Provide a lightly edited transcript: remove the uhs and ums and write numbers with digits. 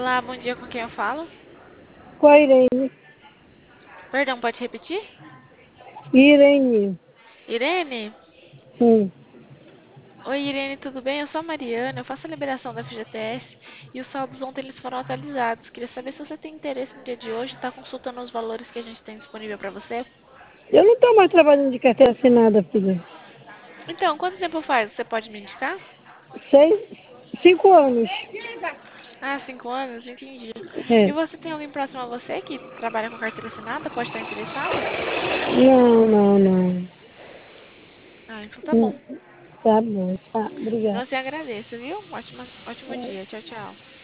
Olá, bom dia, com quem eu falo? Com a Irene. Perdão, pode repetir? Irene. Irene? Sim. Oi, Irene, tudo bem? Eu sou a Mariana, eu faço a liberação da FGTS e os saldos ontem eles foram atualizados. Queria saber se você tem interesse no dia de hoje, está consultando os valores que a gente tem disponível para você. Eu não estou mais trabalhando de carteira assinada, filha. Então, quanto tempo faz? Você pode me indicar? 5 anos. Ah, 5 anos, entendi. E É. você tem alguém próximo a você que trabalha com carteira assinada? Pode estar interessado? Não, não, não. Ah, então tá bom. Tá bom, tá. Então, Obrigada. assim, agradeço, viu? Ótimo dia. Tchau, tchau.